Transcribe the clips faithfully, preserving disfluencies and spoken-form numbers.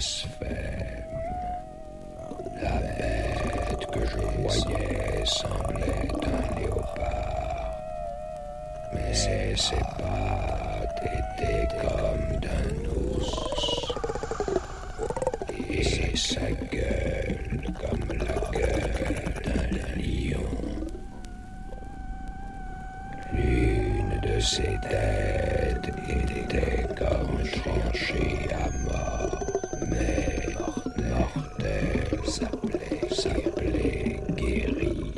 blasphème. La bête que je voyais semblait un léopard, mais ses pattes étaient comme d'un ours, et sa gueule comme la gueule d'un lion. L'une de ses têtes était comme tranchée à mort, mais mortelle s'appelait, s'appelait guéri.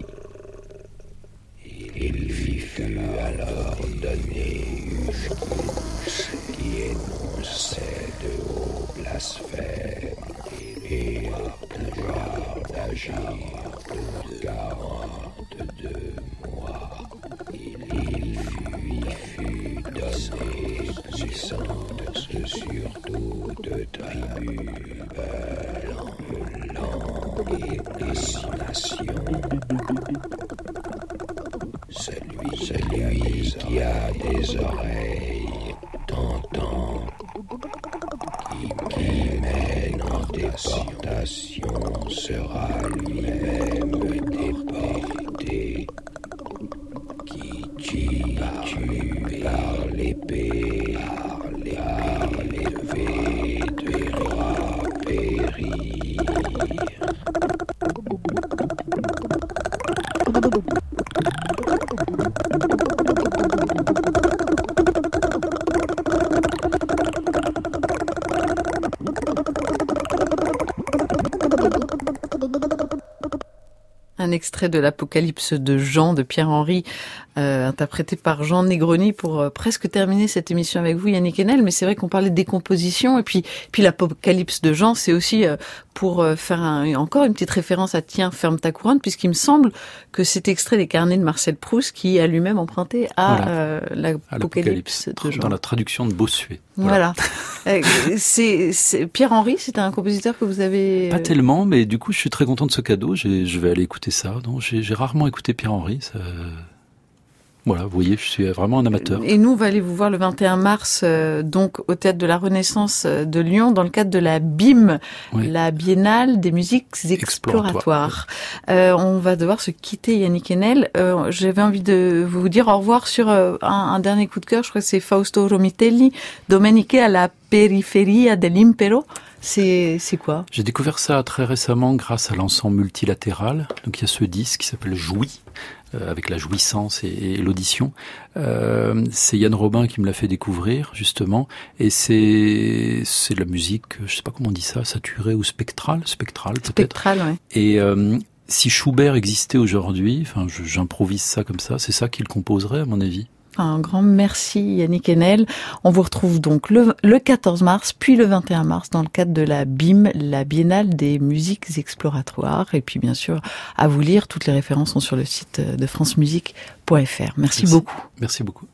Il lui fut alors donné une bouche qui énonçait de hauts blasphèmes et un pouvoir d'agir pour quarante-deux mois. Il lui fut donné puissance sur toute tribu, peuple, langue et destination. Celui, celui qui a des oreilles t'entend, qui, qui mène en déportation sera lui-même déporté. Qui tue, tue par l'épée, par l'épée devra périr. Un extrait de l'Apocalypse de Jean de Pierre-Henry, euh, interprété par Jean Negroni pour euh, presque terminer cette émission avec vous, Yannick Enel. Mais c'est vrai qu'on parlait de décomposition et puis puis l'Apocalypse de Jean, c'est aussi euh, pour euh, faire un, encore une petite référence à Tiens, ferme ta couronne, puisqu'il me semble que c'est extrait des carnets de Marcel Proust qui a lui-même emprunté à voilà. euh, l'Apocalypse de Jean. Dans la traduction de Bossuet. Voilà. voilà. c'est, c'est Pierre-Henry, c'est un compositeur que vous avez... Pas tellement, mais du coup, je suis très content de ce cadeau. J'ai, je vais aller écouter ça. Donc, j'ai, j'ai rarement écouté Pierre-Henry. Ça... Voilà, vous voyez, je suis vraiment un amateur. Et nous, on va aller vous voir le vingt et un mars, euh, donc au Théâtre de la Renaissance de Lyon, dans le cadre de la B I M, oui. la Biennale des musiques exploratoires. Euh, on va devoir se quitter, Yannick Enel. Euh, j'avais envie de vous dire au revoir sur euh, un, un dernier coup de cœur. Je crois que c'est Fausto Romitelli, Domeniche alla periferia dell'impero. C'est, c'est quoi ? J'ai découvert ça très récemment grâce à l'ensemble multilatéral. Donc il y a ce disque qui s'appelle Jouy, euh, avec la jouissance et, et l'audition. Euh, c'est Yann Robin qui me l'a fait découvrir, justement. Et c'est, c'est de la musique, je sais pas comment on dit ça, saturée ou spectrale, spectrale peut-être. Spectrale, ouais. Et euh, si Schubert existait aujourd'hui, enfin je, j'improvise ça comme ça, c'est ça qu'il composerait à mon avis. Un grand merci Yannick Enel. On vous retrouve donc le, le quatorze mars, puis le vingt et un mars dans le cadre de la B I M, la Biennale des musiques exploratoires. Et puis bien sûr, à vous lire, toutes les références sont sur le site de france musique point f r. Merci, merci beaucoup. Merci beaucoup.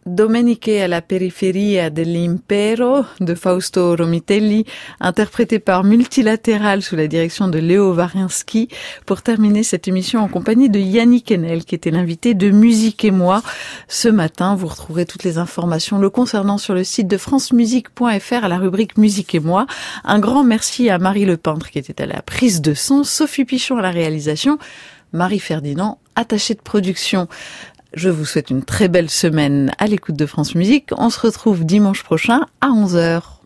Domeniche alla periferia dell'impero de Fausto Romitelli, interprété par Multilatéral sous la direction de Léo Varinsky, pour terminer cette émission en compagnie de Yannick Enel, qui était l'invité de Musique et moi. Ce matin, vous retrouverez toutes les informations le concernant sur le site de francemusique point f r à la rubrique Musique et moi. Un grand merci à Marie Lepeintre qui était à la prise de son, Sophie Pichon à la réalisation, Marie Ferdinand, attachée de production. Je vous souhaite une très belle semaine à l'écoute de France Musique. On se retrouve dimanche prochain à onze heures.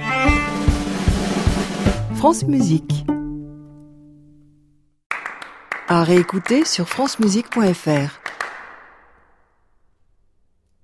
France Musique. À réécouter sur francemusique point f r.